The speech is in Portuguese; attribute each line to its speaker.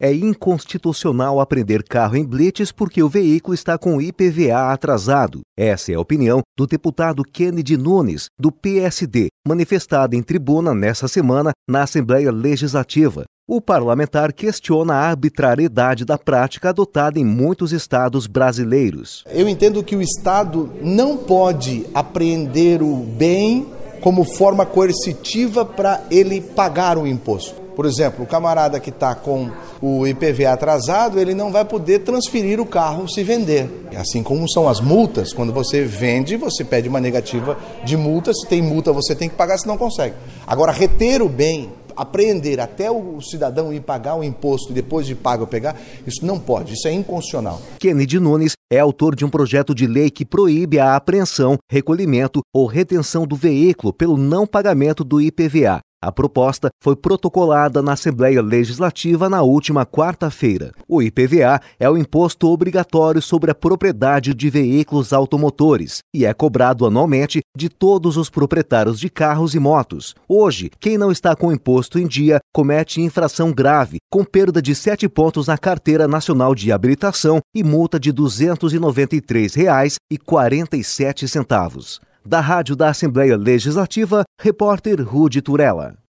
Speaker 1: É inconstitucional apreender carro em blitz porque o veículo está com IPVA atrasado. Essa é a opinião do deputado Kennedy Nunes, do PSD, manifestada em tribuna nesta semana na Assembleia Legislativa. O parlamentar questiona a arbitrariedade da prática adotada em muitos estados brasileiros.
Speaker 2: Eu entendo que o Estado não pode apreender o bem como forma coercitiva para ele pagar o imposto. Por exemplo, o camarada que está com o IPVA atrasado, ele não vai poder transferir o carro se vender. Assim como são as multas, quando você vende, você pede uma negativa de multa, se tem multa você tem que pagar, se não consegue. Agora, reter o bem, apreender até o cidadão ir pagar o imposto e depois de pago pegar, isso não pode, isso é inconstitucional.
Speaker 1: Kennedy Nunes é autor de um projeto de lei que proíbe a apreensão, recolhimento ou retenção do veículo pelo não pagamento do IPVA. A proposta foi protocolada na Assembleia Legislativa na última quarta-feira. O IPVA é o imposto obrigatório sobre a propriedade de veículos automotores e é cobrado anualmente de todos os proprietários de carros e motos. Hoje, quem não está com o imposto em dia comete infração grave, com perda de 7 pontos na Carteira Nacional de Habilitação e multa de R$ 293,47. Da Rádio da Assembleia Legislativa, repórter Rudy Turella.